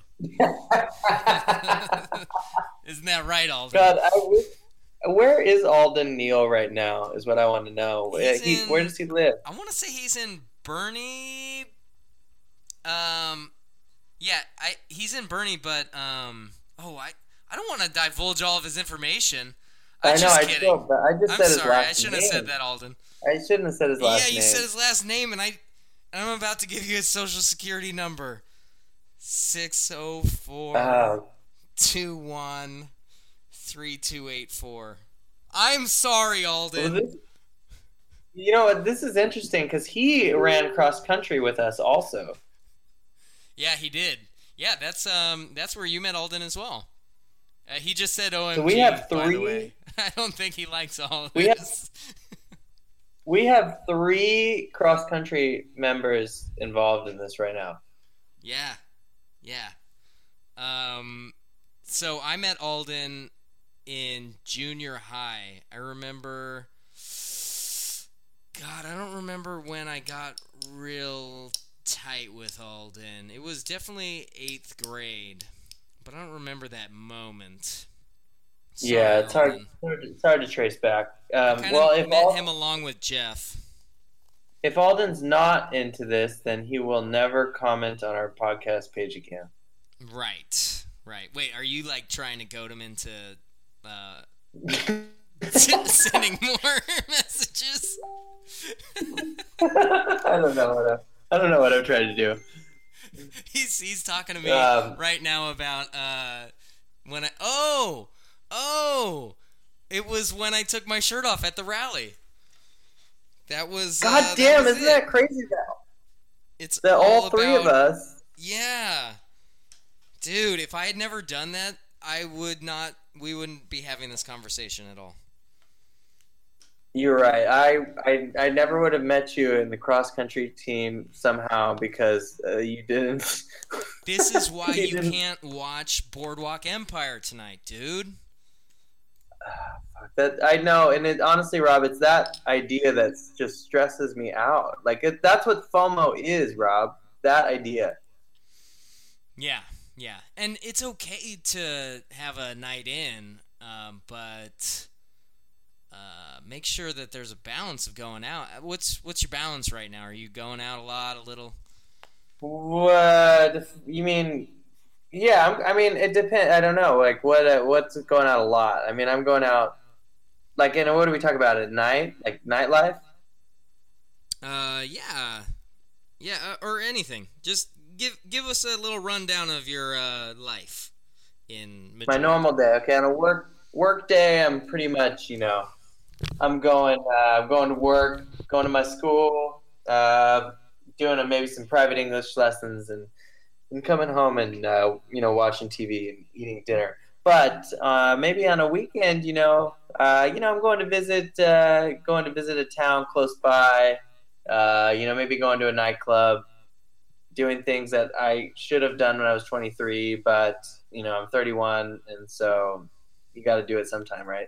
Isn't that right, Alden? God, where is Alden Neal right now? Is what I want to know. Where does he live? I want to say he's in Bernie. He's in Bernie, but I don't want to divulge all of his information. I'm just kidding. I'm sorry. I shouldn't have said that, Alden. I shouldn't have said his last name. Yeah, you said his last name, and I'm about to give you his social security number. 604-21-3284. I'm sorry, Alden. Well, you know what? This is interesting because he ran cross country with us also. Yeah, he did. Yeah, that's where you met Alden as well. He just said OMG, so we have 3. By the way. I don't think he likes all of this. We have 3 cross country members involved in this right now. Yeah. So I met Alden in junior high. I remember. God, I don't remember when I got real tight with Alden. It was definitely 8th grade, but I don't remember that moment. Sorry, yeah, it's hard to trace back. I met him along with Jeff. If Alden's not into this, then he will never comment on our podcast page again. Right. Wait, are you like trying to goad him into sending more messages? I don't know what I'm trying to do. He's talking to me right now about when it was when I took my shirt off at the rally. That was God damn, isn't that crazy though? It's that all 3 of us. Yeah. Dude, if I had never done that, we wouldn't be having this conversation at all. You're right. I never would have met you in the cross country team somehow because you didn't. This is why you can't watch Boardwalk Empire tonight, dude. That I know, and honestly, Rob, it's that idea that just stresses me out. Like that's what FOMO is, Rob. That idea. Yeah, and it's okay to have a night in, but make sure that there's a balance of going out. What's your balance right now? Are you going out a lot, a little? What you mean? Yeah, I mean it depends. I don't know. Like what's going out a lot? I mean, I'm going out. Like, what do we talk about at night? Like nightlife? Yeah, or anything. Just give us a little rundown of your life in Madrid. My normal day. Okay, on a work day, I'm pretty much, I'm going to work, going to my school, doing maybe some private English lessons, and coming home and watching TV and eating dinner. But maybe on a weekend, I'm going to visit a town close by. Maybe going to a nightclub, doing things that I should have done when I was 23, but I'm 31, and so you got to do it sometime, right?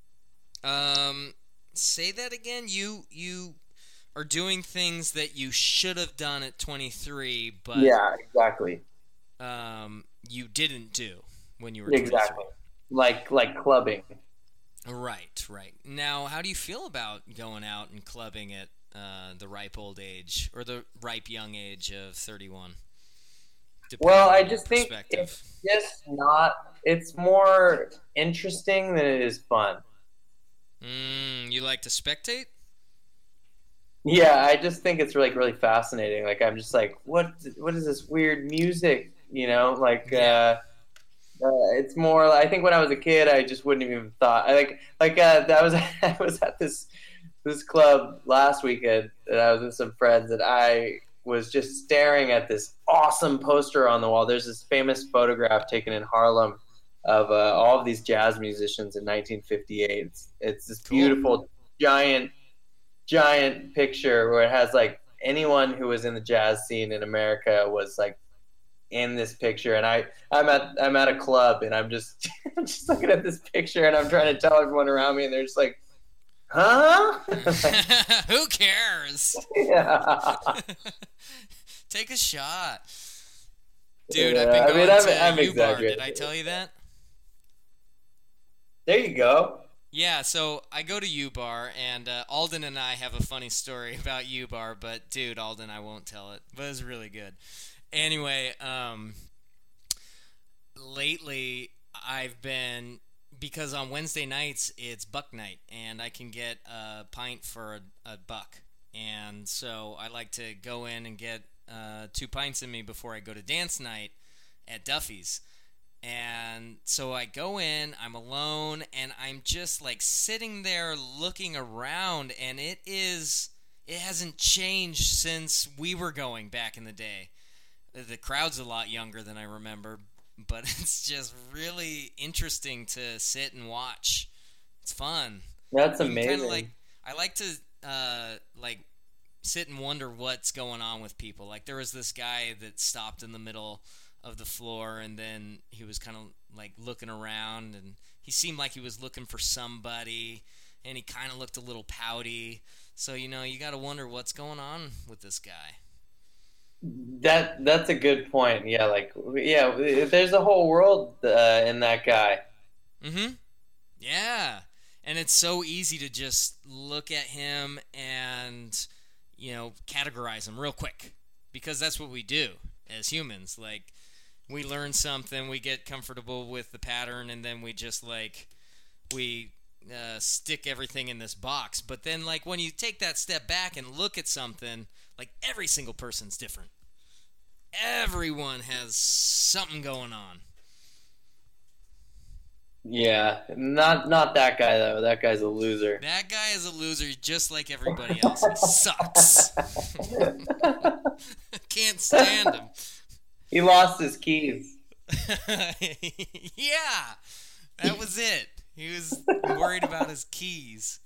Say that again. You are doing things that you should have done at 23, but yeah, exactly. you didn't do when you were 23. Exactly. Like clubbing. Right. Now, how do you feel about going out and clubbing at the ripe old age or the ripe young age of 31? Well, I just think it's just not. It's more interesting than it is fun. You like to spectate? Yeah, I just think it's like really fascinating. Like I'm just like, what is this weird music? You know, like it's more. I think when I was a kid, I just wouldn't even thought. That was I was at this club last weekend, and I was with some friends, and I was just staring at this awesome poster on the wall. There's this famous photograph taken in Harlem of all of these jazz musicians in 1958. It's this beautiful giant picture where it has like anyone who was in the jazz scene in America was like in this picture, and I'm at a club, and I'm just I'm just looking at this picture, and I'm trying to tell everyone around me, and they're just like, huh? Who cares? Yeah. Take a shot. Dude, yeah, I've been going to U-Bar. Did I tell you that? There you go. Yeah, so I go to U-Bar, and Alden and I have a funny story about U-Bar, but dude, Alden, I won't tell it, but it's really good. Anyway, lately I've been, because on Wednesday nights it's Buck Night, and I can get a pint for a buck, and so I like to go in and get 2 pints in me before I go to dance night at Duffy's. And so I go in, I'm alone, and I'm just like sitting there looking around, and it hasn't changed since we were going back in the day. The crowd's a lot younger than I remember, but it's just really interesting to sit and watch. It's fun. That's amazing. I like to sit and wonder what's going on with people. Like there was this guy that stopped in the middle of the floor, and then he was kind of like looking around, and he seemed like he was looking for somebody, and he kind of looked a little pouty. So you got to wonder what's going on with this guy. That's a good point. Yeah, there's a whole world in that guy. Mm-hmm. Yeah, and it's so easy to just look at him and categorize him real quick, because that's what we do as humans. Like, we learn something, we get comfortable with the pattern, and then we just stick everything in this box. But then when you take that step back and look at something, every single person's different. Everyone has something going on. Yeah, not that guy though. That guy's a loser. That guy is a loser, just like everybody else. He sucks. Can't stand him. He lost his keys. Yeah, that was it. He was worried about his keys.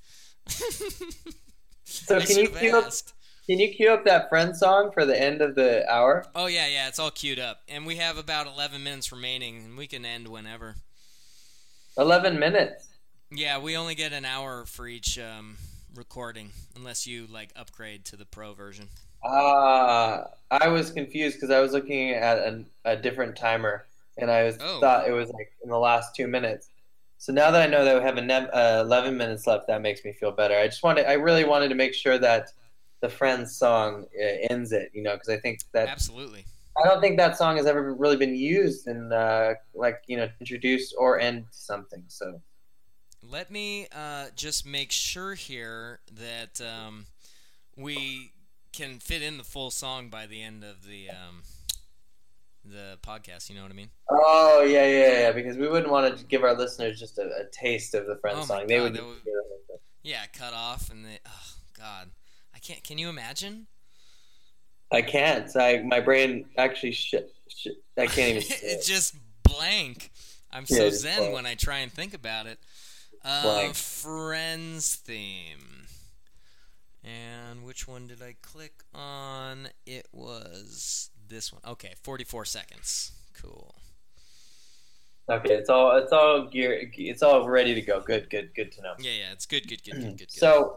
So can you cue up that Friends song for the end of the hour? Oh yeah, it's all queued up, and we have about 11 minutes remaining, and we can end whenever. 11 minutes. Yeah, we only get an hour for each recording, unless you upgrade to the pro version. I was confused because I was looking at a different timer, and I thought it was in the last 2 minutes. So now that I know that we have 11 minutes left, that makes me feel better. I really wanted to make sure that the Friends song ends it, because I think that absolutely. I don't think that song has ever really been used in introduce or end something. So let me just make sure here that we can fit in the full song by the end of the podcast. You know what I mean? Oh yeah. Because we wouldn't want to give our listeners just a taste of the Friends song. They would cut off, and oh God, I can't. Can you imagine? I can't. My brain actually I can't even. It's just blank. I'm so zen when I try and think about it. Friends theme. And which one did I click on? It was this one. Okay, 44 seconds. Cool. Okay, it's all gear. It's all ready to go. Good to know. Yeah, it's good. So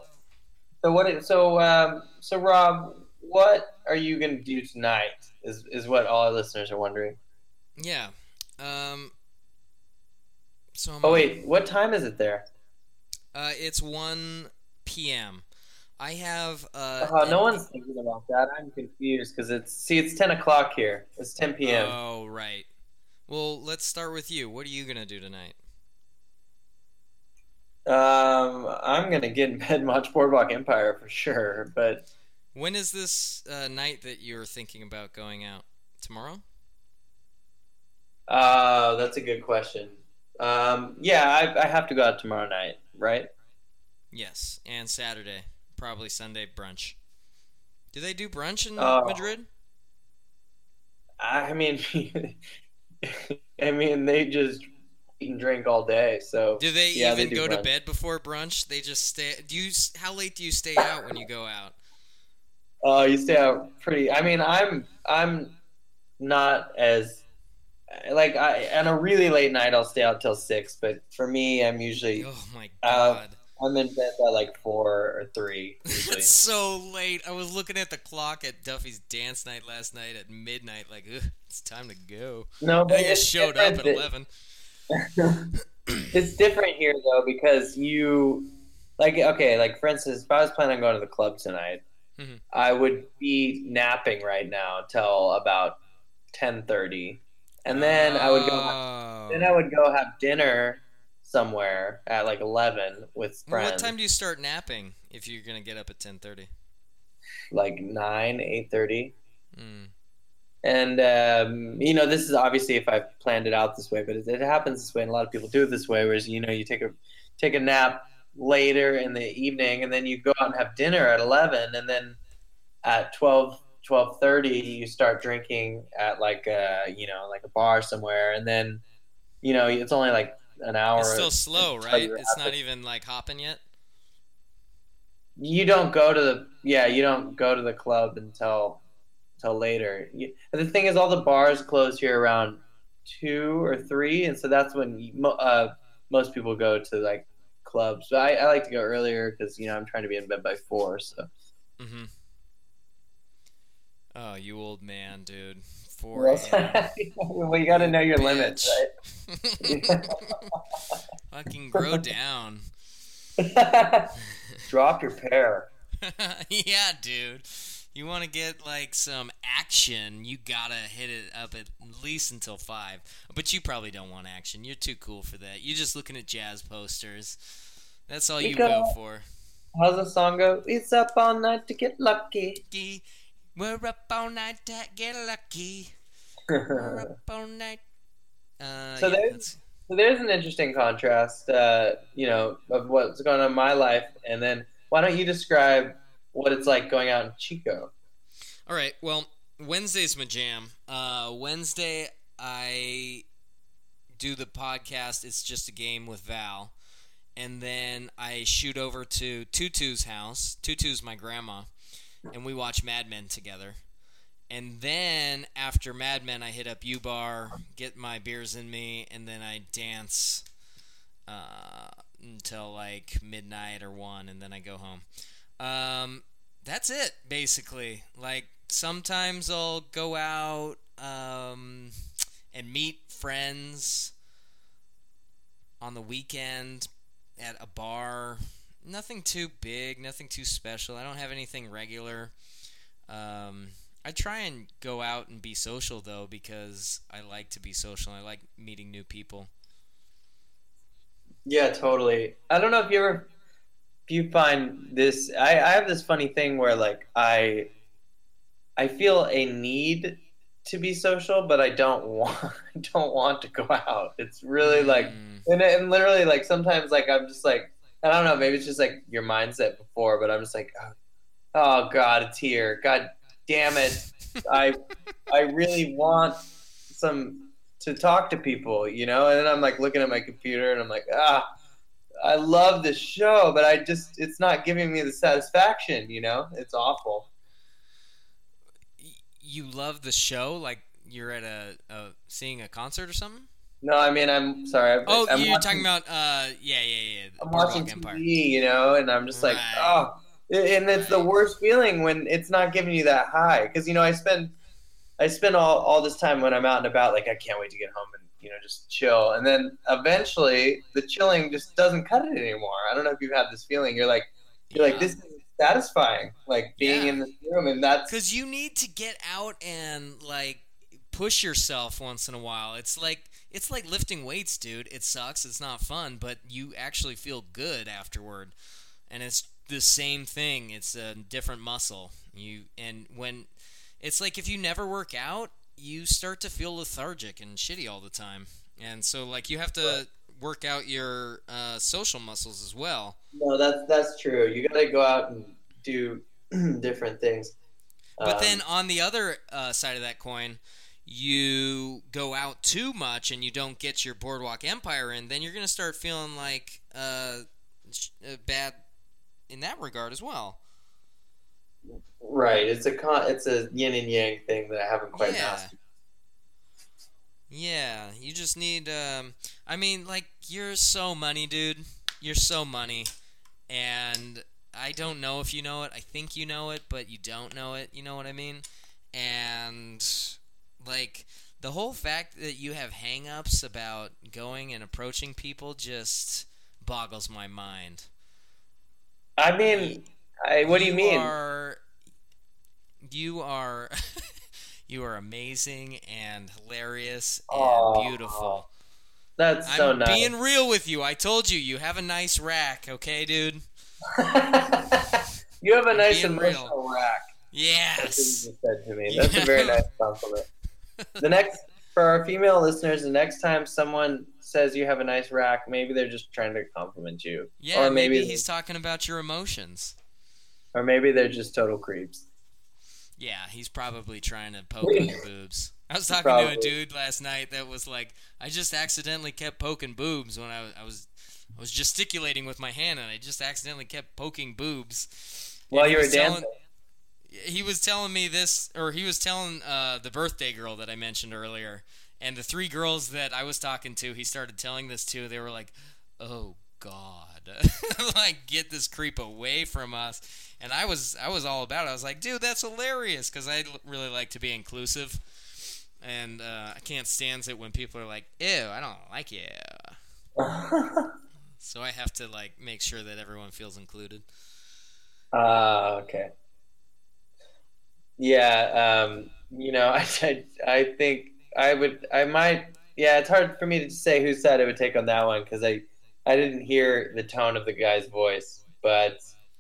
Rob, what are you going to do tonight? Is what all our listeners are wondering. Yeah. Um. So am Oh I. wait, what time is it there? It's 1 p.m. I have Oh, an. no one's thinking about that. I'm confused because it's 10 o'clock here. It's 10 p.m. Oh, right. Well, let's start with you. What are you gonna do tonight? I'm gonna get in bed and watch Boardwalk Empire for sure, but When is this night that you're thinking about going out? Tomorrow? that's a good question. Yeah, I have to go out tomorrow night, right? Yes, and Saturday, probably Sunday brunch. Do they do brunch in Oh, Madrid? I mean, I mean, they just eat and drink all day, so Do they yeah, they even do go to brunch. bed before brunch? They just stay. Do you? How late do you stay out when you go out? Oh, you stay out pretty. I mean, I'm not as like I on a really late night I'll stay out till 6, but for me, I'm usually Oh my uh, god. I'm in bed by like 4 or 3 That's usually. so late. I was looking at the clock at Duffy's dance night last night at midnight, like, ugh, it's time to go. No, And but I just it's showed up at different. 11. It's different here though because you like okay, like for instance, if I was planning on going to the club tonight, Mhm. I would be napping right now till about 10:30, and then I Oh. would go have dinner somewhere at like 11 with Well, what friends, time do you start napping if you're gonna get up at 10:30? like 9, 8:30. Mm. And this is obviously if I planned it out this way, but it happens this way, and a lot of people do it this way. Whereas you take a nap later in the evening, and then you go out and have dinner at 11, and then at 12:30 you start drinking at like like a bar somewhere, and then it's only like an It's hour still slow, until right? you're It's at not even like hopping yet. you don't go to the club until later. And the thing is, all the bars close here around 2 or 3, and so that's when most people go to like clubs. But I like to go earlier because I'm trying to be in bed by 4. So Mm-hmm. Oh, you old man, dude. 4 well, a.m. well, you got to You know your limits, bitch. Fucking grow down. right? Drop your pair. Yeah, dude. You want to get like some action, you gotta hit it up at least until 5. But you probably don't want action. You're too cool for that. You're just looking at jazz posters. That's all We you go got for. how's the song go? It's up all night to get lucky. Lucky. We're up all night to get lucky. We're up all night. so Yeah, there's that's. so there's an interesting contrast, of what's going on in my life, and then why don't you describe what it's like going out in Chico? All right. Well, Wednesday's my jam. Wednesday, I do the podcast. It's just a game with Val. And then I shoot over to Tutu's house. Tutu's my grandma. And we watch Mad Men together. And then after Mad Men, I hit up U Bar, get my beers in me, and then I dance until like midnight or 1, and then I go home. That's it, basically. Like, sometimes I'll go out and meet friends on the weekend at a bar. Nothing too big, nothing too special. I don't have anything regular. I try and go out and be social, though, because I like to be social. I like meeting new people. Yeah, totally. I don't know if you find this. I have this funny thing where like I feel a need to be social, but I don't want I don't want to go out. It's really like Mm. and literally like sometimes like I'm just like I don't know, maybe it's just like your mindset before, but I'm just like oh God, it's here. God damn it. I I really want some to talk to people, and then I'm like looking at my computer and I'm like, I love this show, but it's not giving me the satisfaction. It's awful. You love the show? Like you're at a seeing a concert or something? No, I mean, I'm sorry. Oh, I'm you're talking watching, about yeah, I'm watching Boardwalk Empire. TV, and I'm just like, Right, oh, and it's the right. worst feeling when it's not giving you that high. Because, I spend I spend all this time when I'm out and about, like I can't wait to get home and just chill. And then eventually the chilling just doesn't cut it anymore. I don't know if you've had this feeling. You're like this is satisfying, like being in this room, and that's because you need to get out and like push yourself once in a while. It's like lifting weights, dude. It sucks. It's not fun, but you actually feel good afterward. And it's the same thing. It's a different muscle. When it's like if you never work out, you start to feel lethargic and shitty all the time. And so like you have to work out your social muscles as well. No, that's true. You got to go out and do different things. But then on the other side of that coin, you go out too much and you don't get your Boardwalk Empire in, then you're going to start feeling like bad in that regard as well. Right. It's a yin and yang thing that I haven't quite mastered. Yeah, you just need I mean, like, you're so money, dude. You're so money. And I don't know if you know it. I think you know it, but you don't know it. You know what I mean? And like the whole fact that you have hang-ups about going and approaching people just boggles my mind. I mean, what do you mean? You are you are amazing and hilarious and beautiful. That's so nice. I'm being real with you. I told you, you have a nice rack, okay, dude? You have a nice emotional rack. Yes. That's what you just said to me. That's a very nice compliment. For our female listeners, the next time someone says you have a nice rack, maybe they're just trying to compliment you. Yeah, or maybe he's talking about your emotions. Or maybe they're just total creeps. Yeah, he's probably trying to poke on your boobs. I was talking to a dude last night that was like, I just accidentally kept poking boobs when I was gesticulating with my hand, and I just accidentally kept poking boobs. While you were dancing. He was telling me this, or he was telling the birthday girl that I mentioned earlier, and the 3 girls that I was talking to, he started telling this to. They were like, "Oh God, like get this creep away from us." And I was all about it. I was like, "Dude, that's hilarious," because I really like to be inclusive, and I can't stand it when people are like, "Ew, I don't like you." So I have to like make sure that everyone feels included. Okay. Yeah, I think I might. Yeah, it's hard for me to say whose side I would take on that one because I didn't hear the tone of the guy's voice, but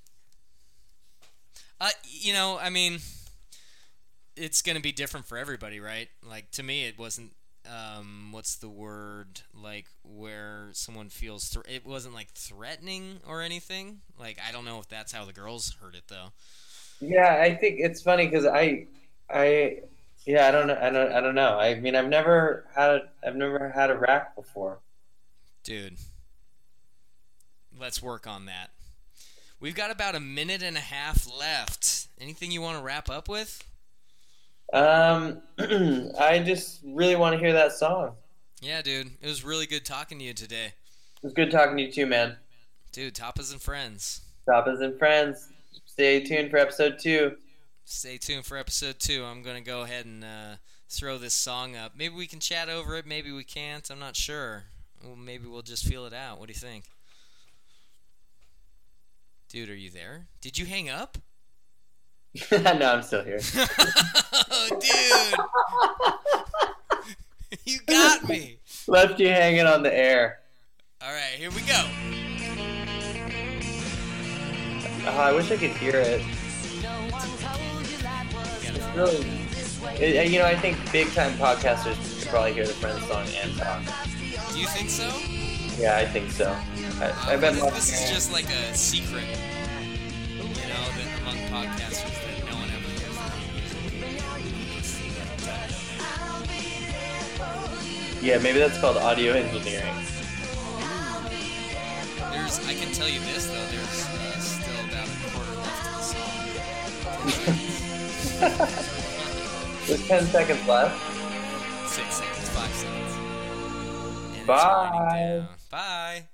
I mean, it's gonna be different for everybody, right? Like to me, it wasn't. What's the word? Like where someone feels it wasn't like threatening or anything. Like I don't know if that's how the girls heard it though. Yeah, I think it's funny because I don't know. I mean, I've never had a rack before. Dude, let's work on that. We've got about 1.5 minutes left. Anything you want to wrap up with? I just really want to hear that song. Yeah, dude. It was really good talking to you today. It was good talking to you too, man. Dude, Tapas and Friends. Tapas and Friends. Stay tuned for episode 2. Stay tuned for episode 2. I'm going to go ahead and throw this song up. Maybe we can chat over it. Maybe we can't. I'm not sure. Well, maybe we'll just feel it out. What do you think? Dude, are you there? Did you hang up? No, I'm still here. Oh, dude. You got me. Left you hanging on the air. All right, here we go. Oh, I wish I could hear it. It's really, I think big-time podcasters could probably hear the Friends song and talk. Do you think so? Yeah, I think so. I bet this is just like a secret, that among podcasters that no one ever hears. Yeah, maybe that's called audio engineering. I can tell you this though. There's still about 1/4 left of the song. There's 10 seconds left. 6 seconds, 5 seconds. And bye. Bye.